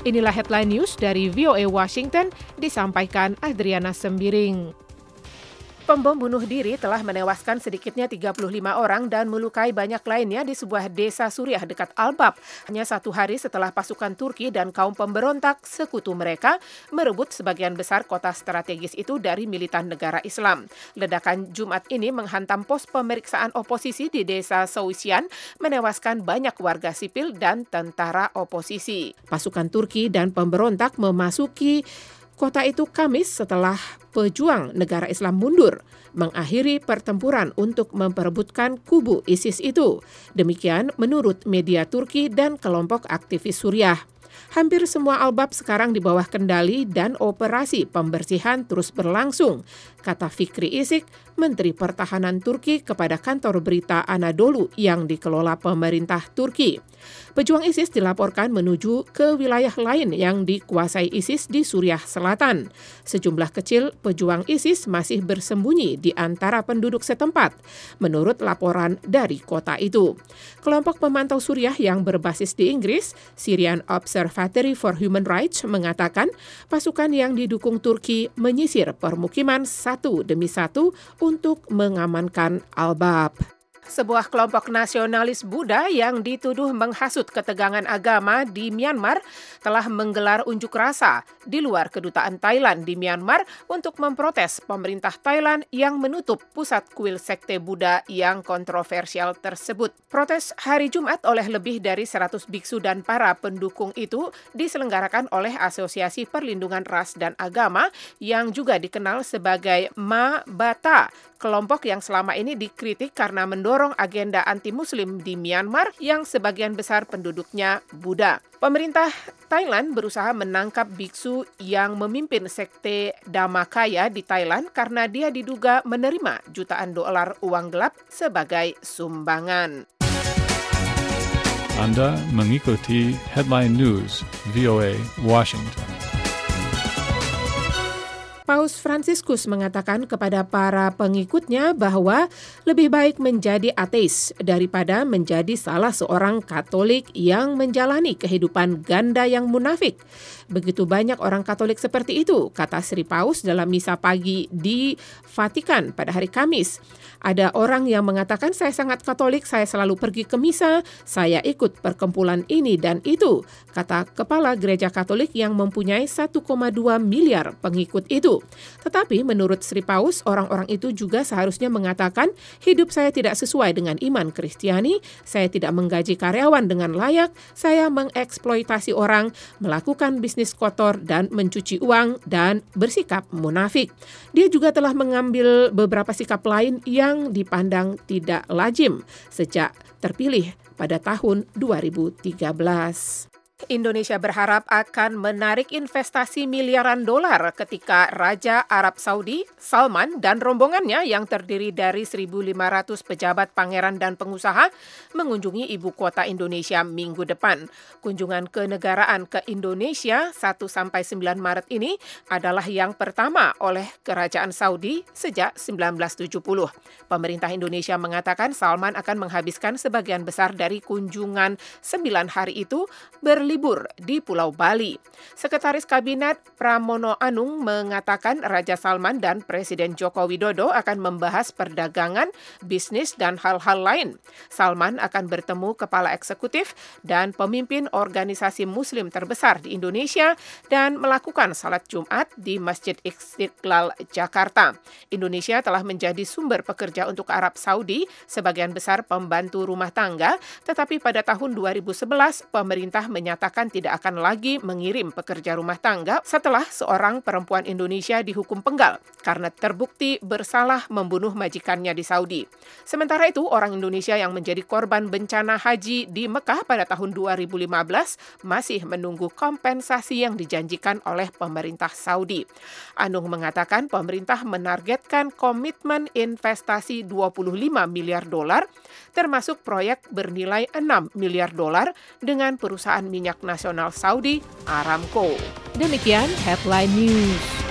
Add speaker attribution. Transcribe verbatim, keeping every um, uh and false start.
Speaker 1: Inilah headline news dari V O A Washington, disampaikan Adriana Sembiring. Pembom bunuh diri telah menewaskan sedikitnya tiga puluh lima orang dan melukai banyak lainnya di sebuah desa Suriah dekat Albab, hanya satu hari setelah pasukan Turki dan kaum pemberontak sekutu mereka merebut sebagian besar kota strategis itu dari militan negara Islam. Ledakan Jumat ini menghantam pos pemeriksaan oposisi di desa Sausian, menewaskan banyak warga sipil dan tentara oposisi. Pasukan Turki dan pemberontak memasuki kota itu Kamis setelah pejuang negara Islam mundur, mengakhiri pertempuran untuk memperebutkan kubu ISIS itu. Demikian menurut media Turki dan kelompok aktivis Suriah. Hampir semua Albab sekarang di bawah kendali dan operasi pembersihan terus berlangsung, kata Fikri Isik, Menteri Pertahanan Turki kepada kantor berita Anadolu yang dikelola pemerintah Turki. Pejuang ISIS dilaporkan menuju ke wilayah lain yang dikuasai ISIS di Suriah Selatan. Sejumlah kecil pejuang ISIS masih bersembunyi di antara penduduk setempat, menurut laporan dari kota itu. Kelompok pemantau Suriah yang berbasis di Inggris, Syrian Observatory for Human Rights, mengatakan pasukan yang didukung Turki menyisir permukiman satu demi satu untuk mengamankan Albab. Sebuah kelompok nasionalis Buddha yang dituduh menghasut ketegangan agama di Myanmar telah menggelar unjuk rasa di luar kedutaan Thailand di Myanmar untuk memprotes pemerintah Thailand yang menutup pusat kuil sekte Buddha yang kontroversial tersebut. Protes hari Jumat oleh lebih dari seratus biksu dan para pendukung itu diselenggarakan oleh Asosiasi Perlindungan Ras dan Agama yang juga dikenal sebagai Ma Bata, kelompok yang selama ini dikritik karena mendorong agenda anti-Muslim di Myanmar yang sebagian besar penduduknya Buddha. Pemerintah Thailand berusaha menangkap biksu yang memimpin sekte Dhammakaya di Thailand karena dia diduga menerima jutaan dolar uang gelap sebagai sumbangan.
Speaker 2: Anda mengikuti Headline News V O A Washington.
Speaker 1: Paus Fransiskus mengatakan kepada para pengikutnya bahwa lebih baik menjadi ateis daripada menjadi salah seorang Katolik yang menjalani kehidupan ganda yang munafik. Begitu banyak orang Katolik seperti itu, kata Sri Paus dalam misa pagi di Vatikan pada hari Kamis. Ada orang yang mengatakan, saya sangat Katolik, saya selalu pergi ke misa, saya ikut perkumpulan ini dan itu, kata Kepala Gereja Katolik yang mempunyai satu koma dua miliar pengikut itu. Tetapi menurut Sri Paus, orang-orang itu juga seharusnya mengatakan, hidup saya tidak sesuai dengan iman Kristiani, saya tidak menggaji karyawan dengan layak, saya mengeksploitasi orang, melakukan bisnis kotor dan mencuci uang dan bersikap munafik. Dia juga telah mengambil beberapa sikap lain yang dipandang tidak lazim sejak terpilih pada tahun dua ribu tiga belas. Indonesia berharap akan menarik investasi miliaran dolar ketika Raja Arab Saudi, Salman, dan rombongannya yang terdiri dari seribu lima ratus pejabat pangeran dan pengusaha mengunjungi ibu kota Indonesia minggu depan. Kunjungan kenegaraan ke Indonesia satu sampai sembilan Maret ini adalah yang pertama oleh Kerajaan Saudi sejak seribu sembilan ratus tujuh puluh. Pemerintah Indonesia mengatakan Salman akan menghabiskan sebagian besar dari kunjungan sembilan hari itu berlibur libur di Pulau Bali. Sekretaris Kabinet Pramono Anung mengatakan Raja Salman dan Presiden Joko Widodo akan membahas perdagangan, bisnis, dan hal-hal lain. Salman akan bertemu kepala eksekutif dan pemimpin organisasi Muslim terbesar di Indonesia dan melakukan salat Jumat di Masjid Istiqlal, Jakarta. Indonesia telah menjadi sumber pekerja untuk Arab Saudi, sebagian besar pembantu rumah tangga, tetapi pada tahun dua ribu sebelas pemerintah menyatakan tidak akan lagi mengirim pekerja rumah tangga setelah seorang perempuan Indonesia dihukum penggal karena terbukti bersalah membunuh majikannya di Saudi. Sementara itu, orang Indonesia yang menjadi korban bencana haji di Mekah pada tahun dua ribu lima belas masih menunggu kompensasi yang dijanjikan oleh pemerintah Saudi. Anung mengatakan pemerintah menargetkan komitmen investasi dua puluh lima miliar dolar, termasuk proyek bernilai enam miliar dolar dengan perusahaan minyak nasional Saudi, Aramco. Demikian Headline News.